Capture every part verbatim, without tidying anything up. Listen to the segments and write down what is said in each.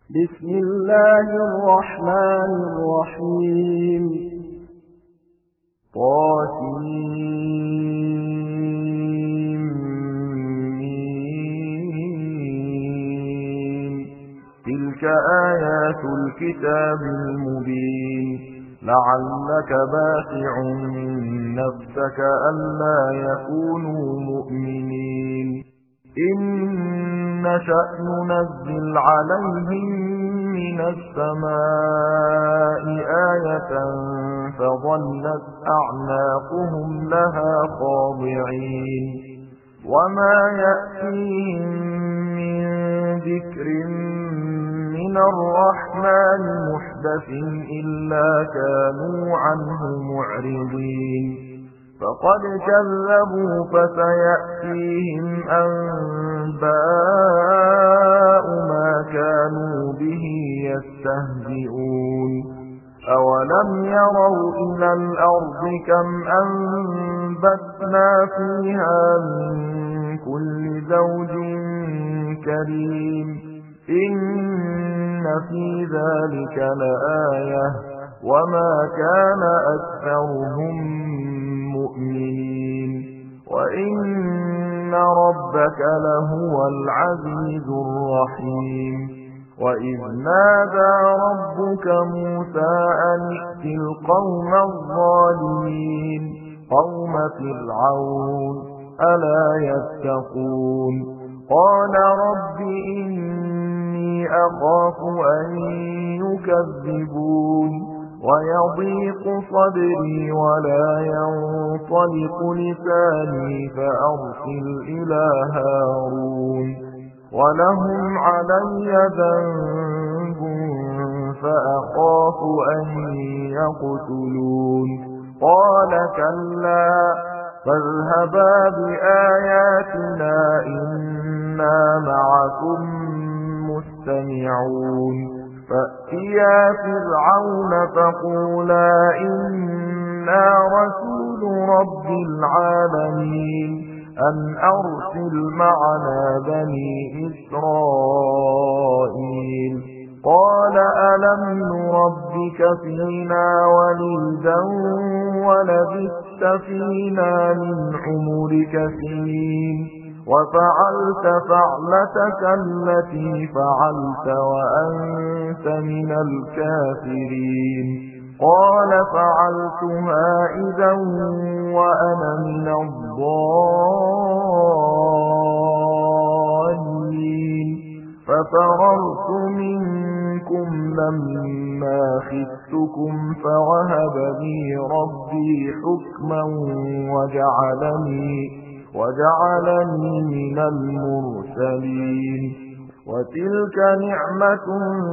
بسم الله الرحمن الرحيم طاسمين تلك آيات الكتاب المبين لعلك باخع نفسك ألا يكونوا مؤمنين إن نشأ ننزل عليهم من السماء آية فظلت أعناقهم لها خاضعين وما يأتيهم من ذكر من الرحمن محدث إلا كانوا عنه معرضين فقد كذبوا فسيأتيهم أنباء ما كانوا به يستهزئون أولم يروا إلى الأرض كم أنبتنا فيها من كل زوج كريم إن في ذلك لآية وما كان أكثرهم مؤمنين وإن ربك لهو العزيز الرحيم وإذ نادى ربك موسى أن ائت القوم الظالمين قوم فرعون ألا يتقون قال رب إني أخاف أن يكذبون ويضيق صدري ولا ينطلق لساني فأرسل إلى هارون ولهم علي ذنب فأخاف أن يقتلون قال كلا فاذهبا بآياتنا إنا معكم مستمعون فأتيا فرعون فقولا إنا رسول رب العالمين أن أرسل معنا بني إسرائيل قال ألم نربك فينا وليدا ولبثت فينا من عمرك سنين وفعلت فعلتك التي فعلت وأنت من الكافرين قال فعلتها إذا وأنا من الضالين ففررت منكم لما خفتكم فوهب لي ربي حكما وجعلني وجعلني من المرسلين وتلك نعمة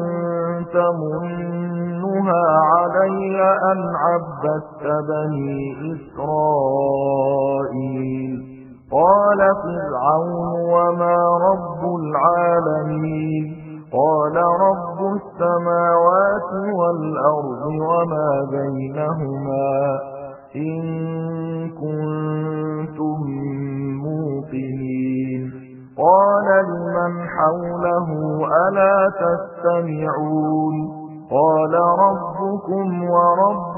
تمنها علي أن عبدت بني إسرائيل قال فرعون وما رب العالمين قال رب السماوات والأرض وما بينهما إن كنتم موقنين قال لمن حوله ألا تستمعون قال ربكم ورب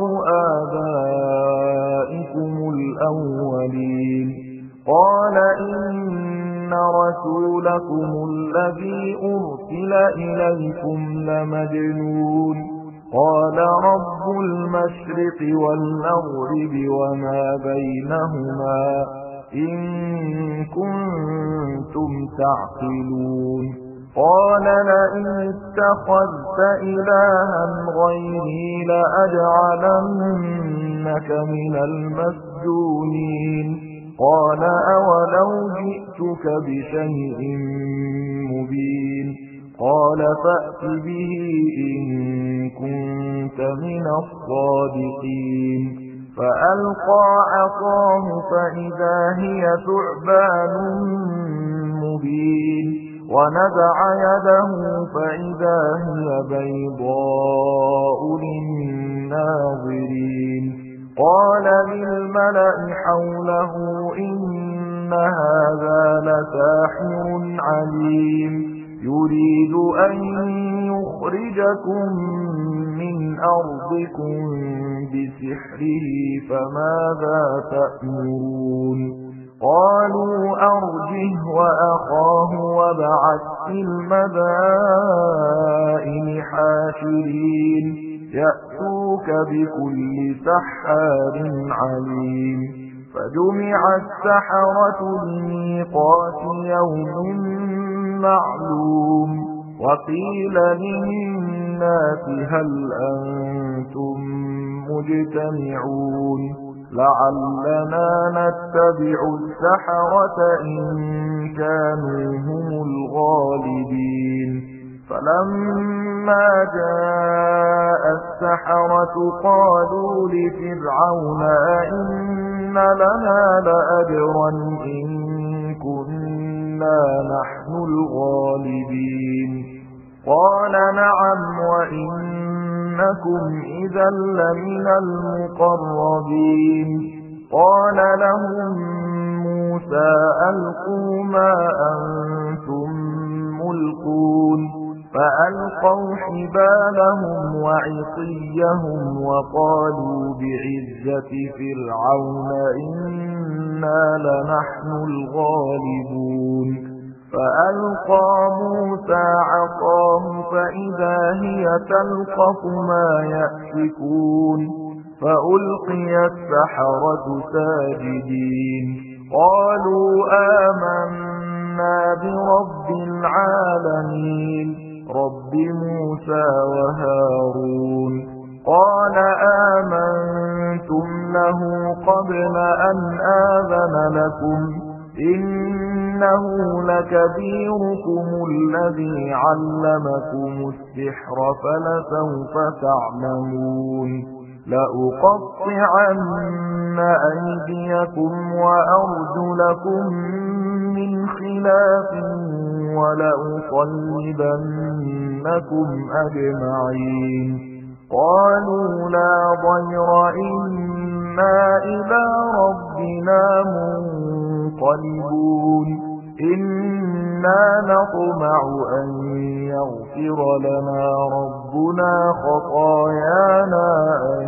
آبائكم الأولين قال إن رسولكم الذي أرسل إليكم لمجنون قال رب المشرق والمغرب وما بينهما إن كنتم تعقلون قال لئن اتخذت إلها غيري لأجعلنك من المسجونين قال أولو جئتك بشيء مبين قال فأت به إن كنت من الصادقين فألقى عصاه فإذا هي ثعبان مبين ونزع يده فإذا هي بيضاء للناظرين قال للملأ حوله إن هذا لساحر عليم يريد أن يخرجكم من أرضكم بسحره فماذا تأمرون قالوا أرجه وأخاه وابعث في المدائن حاشرين يأتوك بكل سحار عليم فجمع السحرة لميقات يوم معلوم وقيل للناس هل أنتم مجتمعون لعلنا نتبع السحرة إن كانوا هم الغالبين فلما جاء السحرة قالوا لفرعون إن لنا لأجرا إن كنا نحن الغالبين قال نعم وإنكم إذا لمن المقربين قال لهم موسى ألقوا ما أنتم ملقون فألقوا حبالهم وعصيهم وقالوا بعزة فرعون إنا لنحن الغالبون فألقى موسى عصاه فإذا هي تلقف ما يأفكون فألقي السحرة ساجدين قالوا آمنا برب العالمين رب موسى وهارون قال آمنتم له قبل أن آذن لكم إنه لكبيركم الذي علمكم السحر فلسوف تعلمون لأقطعن أيديكم وأرجلكم من خلاف ولأصلبنكم أجمعين قالوا لا ضير إنا إلى ربنا منقلبون إنا نطمع أن يغفر لنا ربنا خطايانا أن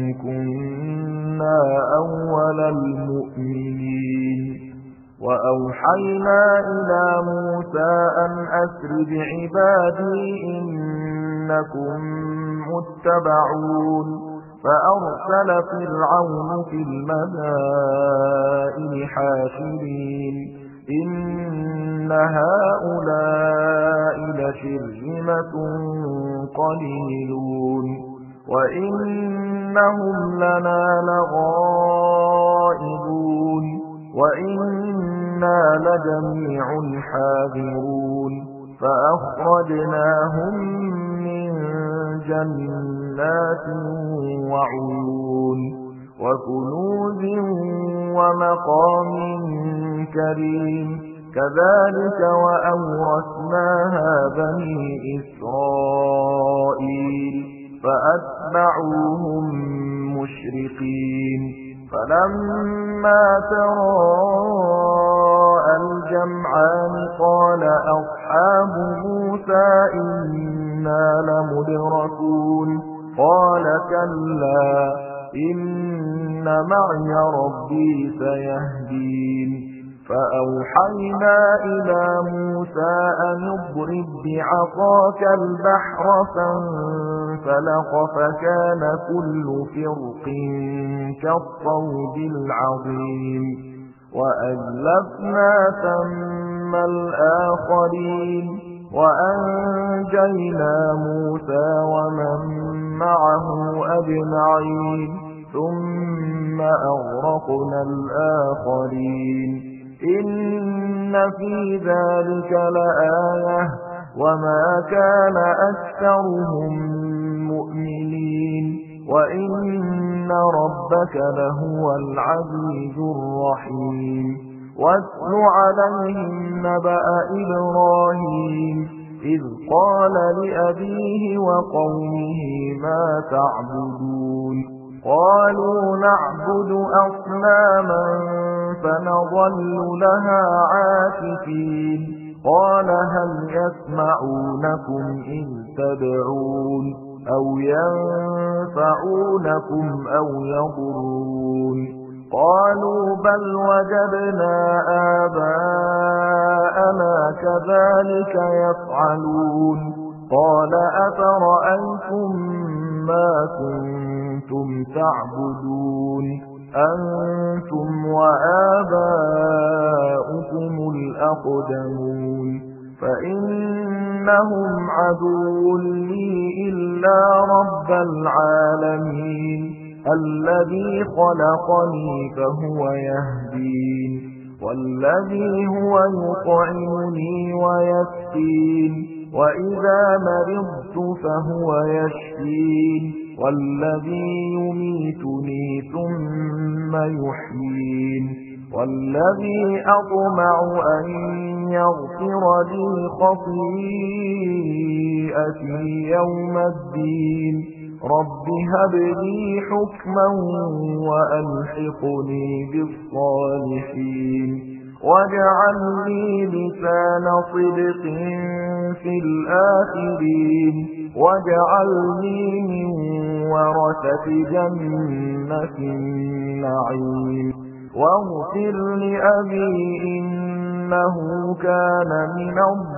كنا أول المؤمنين وأوحينا إلى موسى أن أسر بعبادي إنكم متبعون فأرسل فرعون في المدائن حاشرين إن هؤلاء لشرذمة قليلون وإنهم لنا لغائظون وإنا لجميع حاذرون فأخرجناهم من جنات وعيون وكنوز ومقام كريم كذلك وأورثناها بني إسرائيل فأتبعوهم مشرقين فلما تراءى الجمعان قال أصحاب موسى إنا لمدركون قال كلا إن معي ربي سيهدين فأوحينا إلى موسى أن اضرب بعصاك البحر فانفلق فكان كل فرق كالطود العظيم وأزلفنا ثم الآخرين وأنجينا موسى ومن معه أجمعين ثم أغرقنا الآخرين إن في ذلك لآية وما كان أكثرهم مؤمنين وإن ربك لهو العزيز الرحيم واتل عليهم نبأ إبراهيم إذ قال لأبيه وقومه ما تعبدون قالوا نعبد أصناما فنظل لها عاكفين قال هل يسمعونكم إذ تدعون أو ينفعونكم أو يضرون قالوا بل وجدنا آباءنا كذلك يفعلون قال أفرأيتم ما كنتم تعبدون أنتم وآباؤكم الأقدمون فإنهم عدو لي إلا رب العالمين الذي خلقني فهو يهدين والذي هو يطعمني ويسقين وإذا مرضت فهو يشفين والذي يميتني ثم يحيين والذي أطمع أن يغفر لي خطيئتي يوم الدين رب هب لي حكما وألحقني بالصالحين واجعل لي لسان صدق في الآخرين واجعلني من ورثة جنة النعيم واغفر لأبي إنه كان من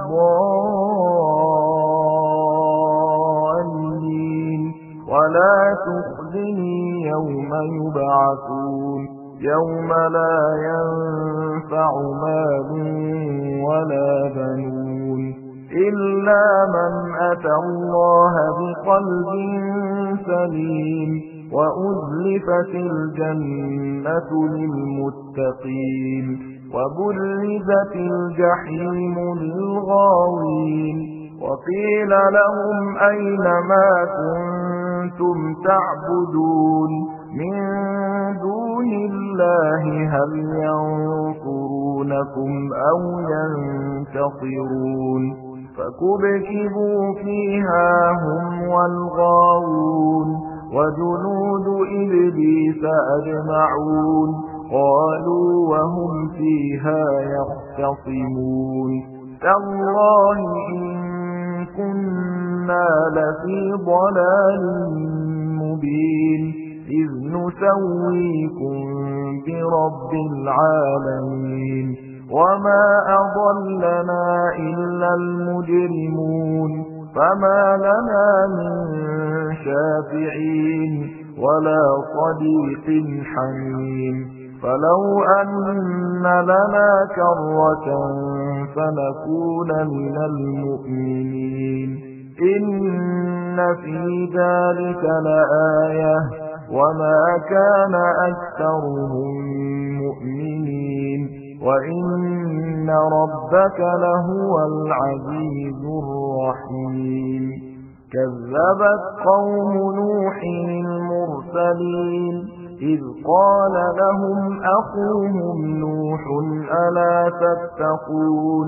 الضالين ولا تخزني يوم يبعثون يوم لا ينفع مال ولا بنون إلا من أتى الله بقلب سليم وأزلفت الجنة للمتقين وبرزت الجحيم للغاوين وقيل لهم أين ما كنتم تعبدون من دون الله هل ينصرونكم أو ينتصرون فكبكبوا فيها هم والغاوون وجنود إبليس أجمعون قالوا وهم فيها يختصمون تالله إن كنا لفي ضلال مبين إذ نسويكم برب العالمين وما أضلنا إلا المجرمون فما لنا من شافعين ولا صديق حميم فلو أن لنا كرة فنكون من المؤمنين إن في ذلك لآية وما كان أكثرهم مؤمنين وإن ربك لهو العزيز الرحيم كذبت قوم نوح المرسلين إذ قال لهم أخوهم نوح ألا تتقون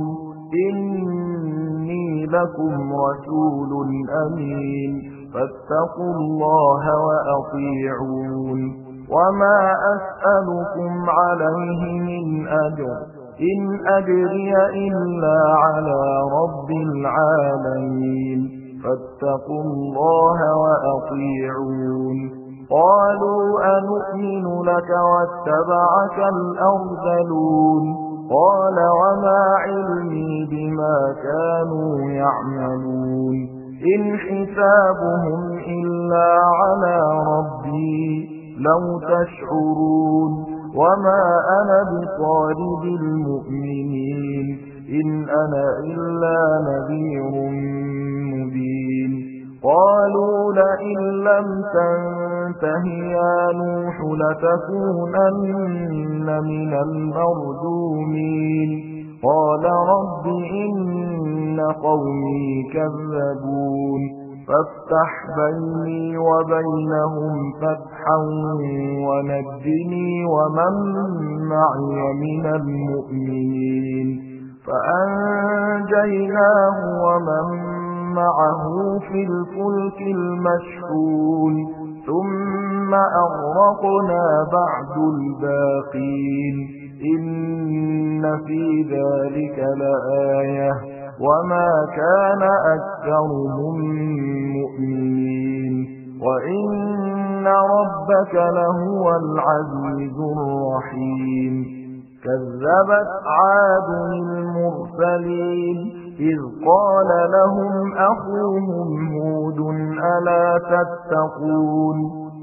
إني لكم رسول أمين فاتقوا الله وأطيعون وما أسألكم عليه من أجر إن أجري إلا على رب العالمين فاتقوا الله وأطيعون قالوا أنؤمن لك واتبعك الأرذلون قال وما علمي بما كانوا يعملون إن حسابهم إلا على ربي لو تشعرون وما أنا بطارد المؤمنين إن أنا إلا نذير مبين قالوا لئن لم تنته يا نوح لتكونن من المرجومين قال رب إن قومي كذبون فافتح بيني وبينهم فتحا ونجني ومن معي من المؤمنين فأنجيناه ومن معه في الفلك المشحون ثم أغرقنا بعد الباقين إن في ذلك لآية وما كان أكثرهم مؤمنين وإن ربك لهو العزيز الرحيم كذبت عاد المرسلين إذ قال لهم أخوهم هود ألا تتقون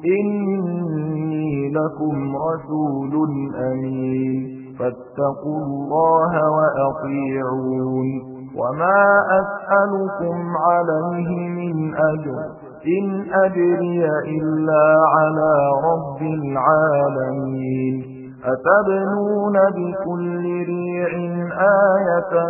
إني لكم رسول أمين فاتقوا الله وأطيعون وما أسألكم عليه من أجر إن أجري إلا على رب العالمين أتبنون بكل ريع آية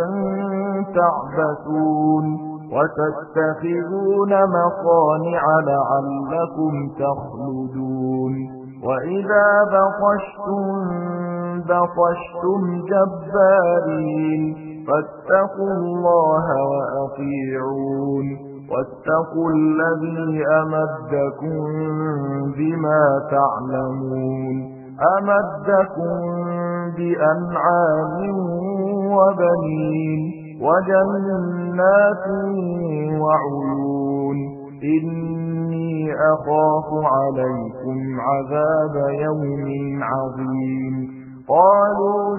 تعبثون وتتخذون مصانع لعلكم تخلدون وإذا بطشتم بطشتم جبارين فاتقوا الله وأطيعون واتقوا الذي أمدكم بما تعلمون أمدكم بأنعام وبنين وجنات وعيون إني أخاف عليكم عذاب يوم عظيم قالوا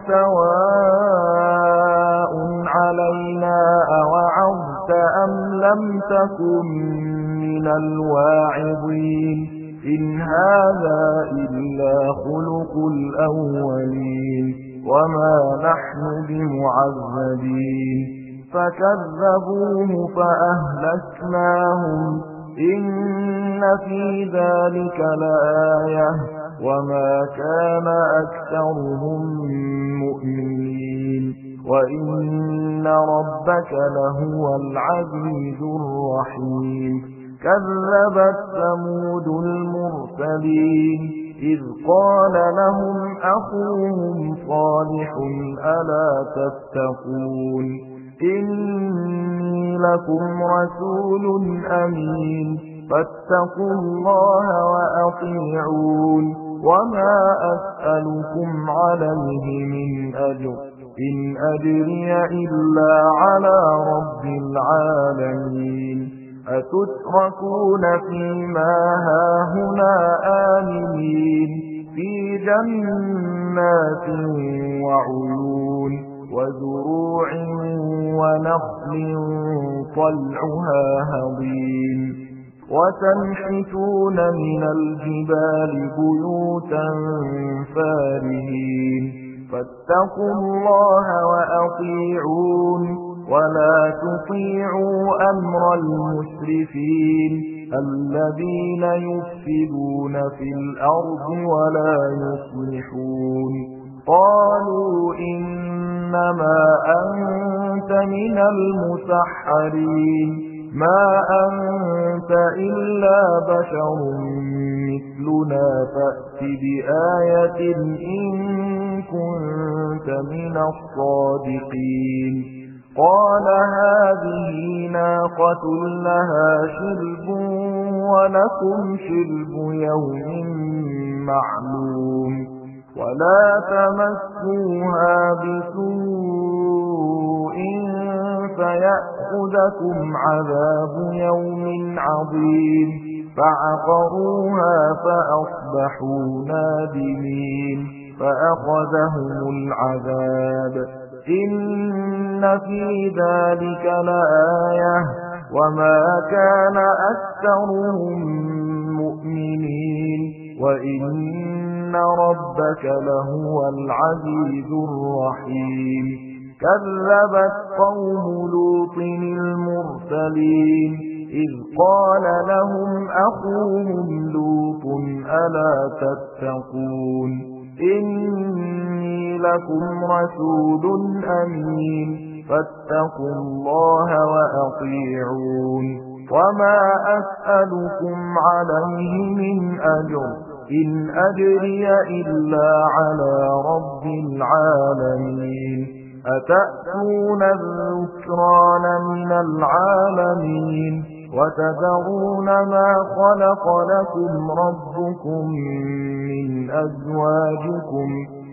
سواء علينا أوعظت أم لم تكن من الواعظين إن هذا إلا خلق الأولين وما نحن بمعذبين فكذبوه فأهلكناهم إن في ذلك لآية وما كان أكثرهم مؤمنين وإن ربك لهو العزيز الرحيم كذبت ثمود المرسلين إذ قال لهم أخوهم صالح ألا تتقون إني لكم رسول أمين فاتقوا الله وأطيعون وما أسألكم عليه من أجر إن أجري إلا على رب العالمين أتتركون فيما هاهنا آمنين في جنات وعيون وزروع ونخل طلعها هضيم وتنحتون من الجبال بيوتا فارهين فاتقوا الله وأطيعون ولا تطيعوا أمر المسرفين الذين يفسدون في الأرض ولا يصلحون قالوا إنما أنت من المسحرين ما أنت إلا بشر مثلنا فأت بآية إن كنت من الصادقين قال هذه ناقة لها شرب ولكم شرب يوم معلوم ولا تمسوها بسوء فيأخذكم عذاب يوم عظيم فعقروها فأصبحوا نادمين فأخذهم العذاب إن في ذلك لآية وما كان أكثرهم مؤمنين وإن ربك لهو العزيز الرحيم كذبت قوم لوط المرسلين إذ قال لهم أخوهم لوط ألا تتقون إني لكم رسول أمين فاتقوا الله وأطيعون وما أسألكم عليه من أجر إن أجري إلا على رب العالمين أتأتون الذكران من العالمين وتذرون ما خلق لكم ربكم من أزواجكم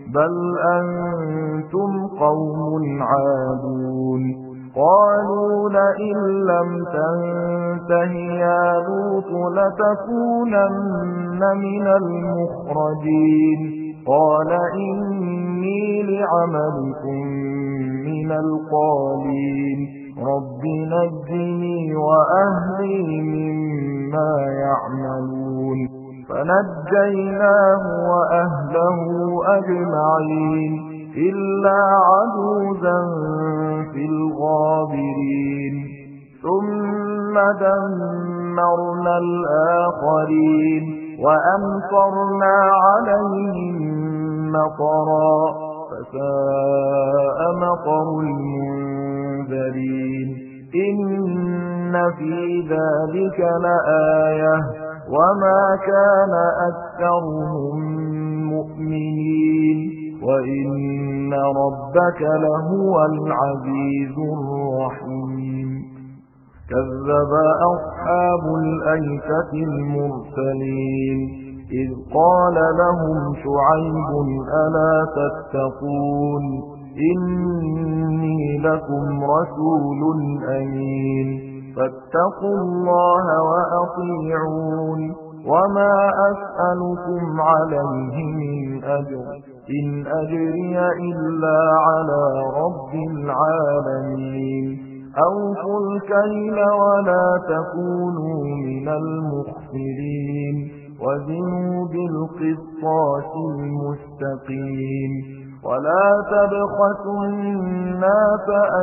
بل أنتم قوم عادون قالوا لئن لم تنته يا لوط لتكونن من المخرجين قال إني لعملكم من القالين رب نجني وأهلي مما يعملون فنجيناه وأهله أجمعين إلا عجوزا في الغابرين ثم دمرنا الآخرين وأمطرنا عليهم مطرا فساء مطر المنذرين إن في ذلك لآية وما كان أكثرهم مؤمنين وإن ربك لهو العزيز الرحيم كذب أصحاب الأيكة المرسلين إذ قال لهم شعيب ألا تتقون إني لكم رسول أمين فاتقوا الله وأطيعون وما أسألكم عليه من أجر إن أجري إلا على رب العالمين أوفوا الكيل ولا تكونوا من المخسرين وزنوا بالقسطاس المستقيم ولا تبخسوا الناس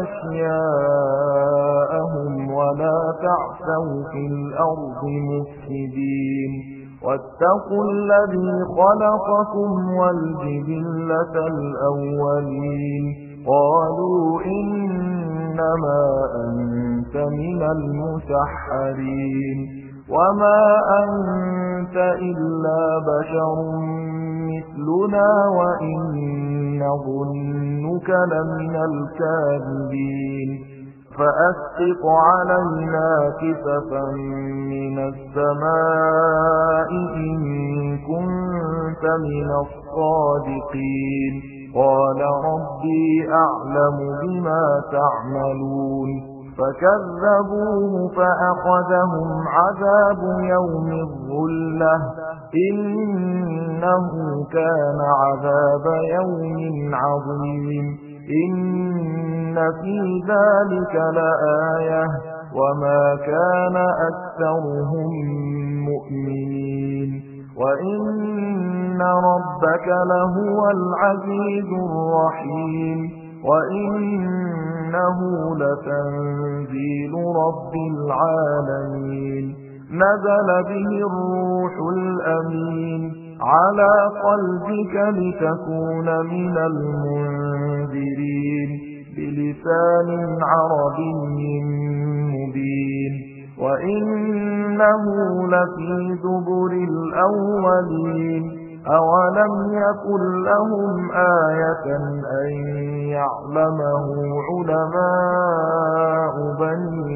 أشياءهم ولا تعثوا في الأرض مفسدين واتقوا الذي خلقكم والجبلة الأولين قالوا إنما أنت من المسحرين وما أنت إلا بشر مثلنا وإن نظنك لمن الكاذبين فأسقط علينا كسفا من السماء إن كنت من الصادقين قال ربي أعلم بما تعملون فكذبوه فأخذهم عذاب يوم الظلة إنه كان عذاب يوم عظيم إن في ذلك لآية وما كان أكثرهم مؤمنين وإن ربك لهو العزيز الرحيم وإنه لتنزيل رب العالمين نزل به الروح الأمين على قلبك لتكون من المنذرين بلسان عربي مبين وإنه لفي زبر الأولين أولم يكن لهم آية أن يعلمه علماء بني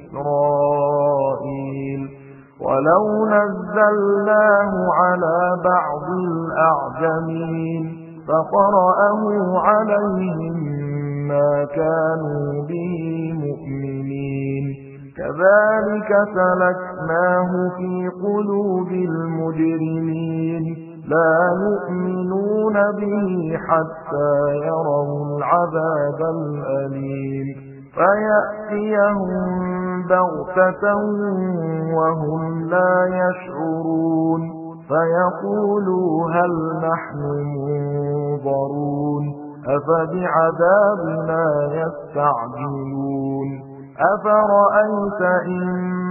إسرائيل ولو نزلناه على بعض الأعجمين فقرأه عليهم ما كانوا به مؤمنين كذلك سلكناه في قلوب المجرمين لا يؤمنون به حتى يروا العذاب الأليم فيأتيهم بغتة وهم لا يشعرون فيقولوا هل نحن منظرون أفبعذابنا يستعجلون أفرأيت إن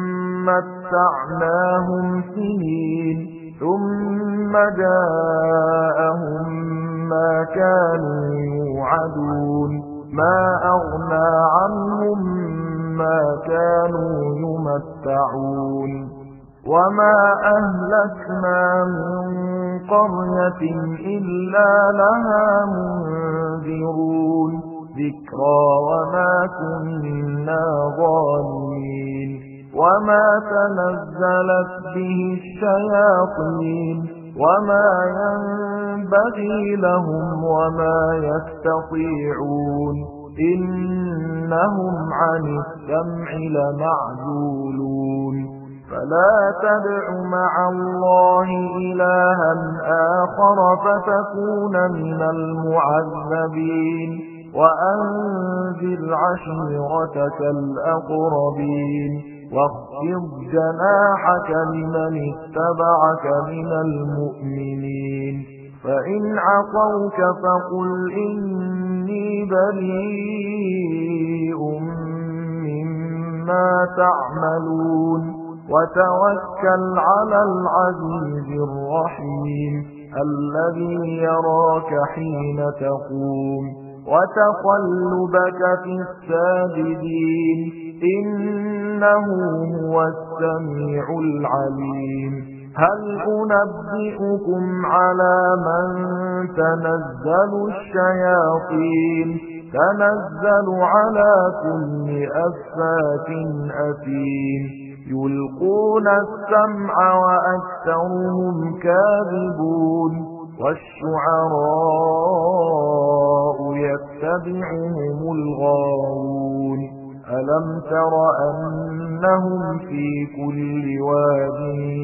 متعناهم سنين ثم جاءهم ما كانوا يوعدون ما أغنى عنهم ما كانوا يمتعون وما أهلكنا من قرية إلا لها منذرون ذكرى وما كنا ظالمين وما تنزلت به الشياطين وما ينزل ينبغي لهم وما يستطيعون إنهم عن السمع لمعزولون فلا تدع مع الله إلها آخر فتكون من المعذبين وأنذر عشيرتك الأقربين واخفض جناحك لمن اتبعك من المؤمنين فإن عصوك فقل إني بريء مما تعملون وتوكل على العزيز الرحيم الذي يراك حين تقوم وتقلبك في الساجدين إنه هو السميع العليم هل أنبئكم على من تنزل الشياطين تنزل على كل أفاك أثيم يلقون السمع وأكثرهم كاذبون والشعراء يتبعهم الغاوون ألم تر أنهم في كل واد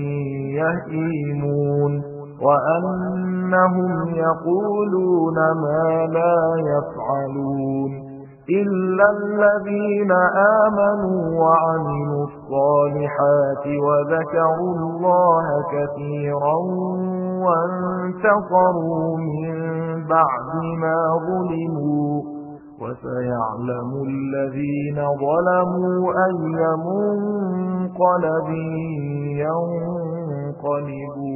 يهيمون وأنهم يقولون ما لا يفعلون إلا الذين آمنوا وعملوا الصالحات وذكروا الله كثيرا وانتصروا من بعد ما ظلموا وسيعلم الذين ظلموا أي منقلب ينقلبون